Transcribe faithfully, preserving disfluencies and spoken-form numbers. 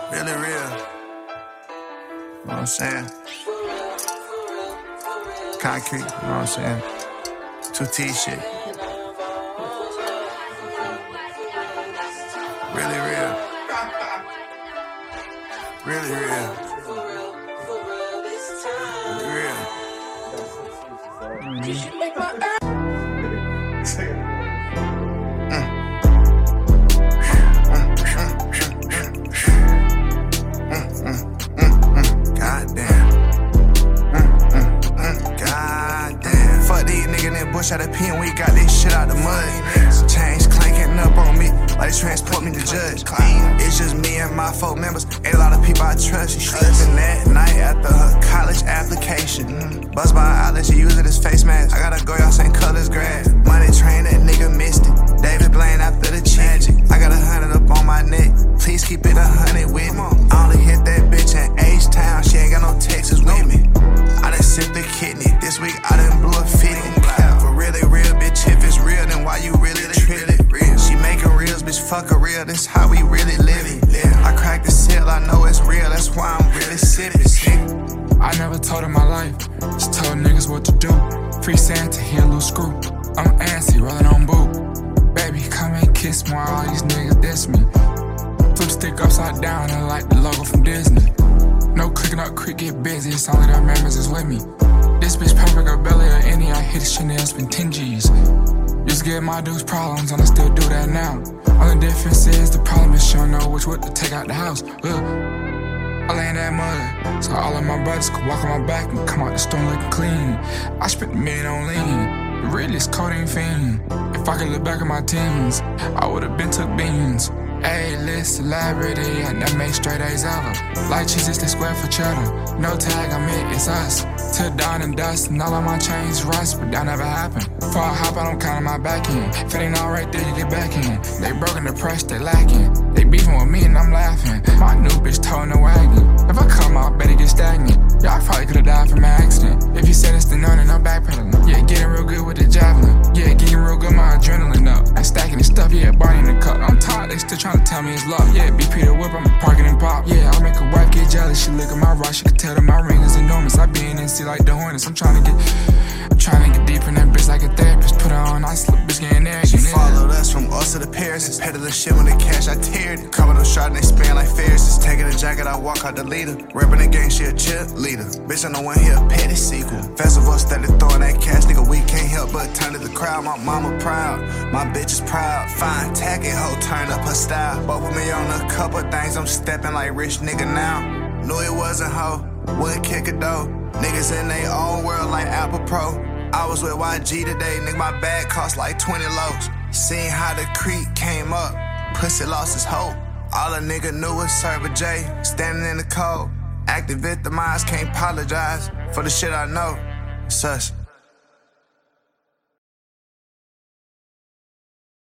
Really real. You know what I'm saying? Concrete, you know what I'm saying? two T shit. Really real. Really real. Really real. Mm-hmm. Bush out of pen, we got this shit out the mud. Chains clanking up on me, like they transport me to judge. It's just me and my four members, ain't a lot of people I trust. She sleeping that night after her college application. Buzz by her eyelash, she use it as face mask. I gotta go, y'all Saint Colors grad. Money train, that nigga missed it. David Blaine after the magic. I got a hundred up on my neck, please keep it a hundred with me. I only hit that bitch in H-Town, she ain't got no Texas with me. I done sipped the kidney, this week I done blew a fitty. Really real, bitch, if it's real, then why you really treat it real? She making reels, bitch, fuck a real, this how we really living. I cracked the seal, I know it's real, that's why I'm really sipping. I never told her my life, just told niggas what to do. Free Santa, here a little screw. I'm antsy, rolling on boot. Baby, come and kiss me while all these niggas diss me. Flip stick upside down and like the logo from Disney. No clicking up, quick, get busy, it's only that members is with me. This bitch perfect, her belly or any, I hit Chanel, spend ten G's. Used to get my dudes problems, and I still do that now. Only difference is the problem is she don't know which wood to take out the house. Ugh. I lay in that mud, so all of my brothers could walk on my back and come out the storm looking clean. I spent a million on lean, the realest codeine fiend. If I could look back at my teens, I would've been took beans. A-list celebrity, I never make straight A's ever. Like cheese, it's the square for cheddar. No tag, I'm it, it's us. Till dawn and dust, and all of my chains rust, but that never happened. Before I hop, I don't count on my back end. If it ain't all right there, you get back in. They broken the press, they lacking. They beefing with me and I'm laughing. My new bitch towing the wagon. If I come out, better get stagnant. Y'all probably could've died from an accident. If you said it's the none and I'm backpedaling. Yeah, getting real good with the javelin. Yeah, getting real good, my adrenaline up. And stacking the stuff, yeah, Barney in the cup. I'm tired, they still trying to tell me it's love. Yeah, B P the whip, I'm parking and pop. Yeah, I make a wife get jealous. She look at my rock, she can tell that my ring is enormous. I be in and see like the Hornets. I'm trying to get, I'm trying to get deeper in that bitch like a therapist. Put her on ice, little bitch getting there. She followed us from us to the Paris. Petted the shit when the cash I teared. Covered them shot and they spin like Ferris. Taking a jacket, I walk out the leader. Rapping the gang, she a cheerleader. Bitch, I know one here, petty sequel. Festival steady throwing that cash, nigga. We can't help but turn to the crowd. My mama proud, my bitch is proud. Fine, tagging hoe, turn up her style. But with me on a couple things, I'm stepping like rich nigga now. Knew it wasn't hoe, wouldn't kick it though. Niggas in their own world like Apple Pro. I was with Y G today, nigga, my bag cost like twenty lows. Seen how the creek came up, pussy lost his hope. All a nigga knew was Server J, standing in the cold. Acting victimized, can't apologize for the shit I know. Sus.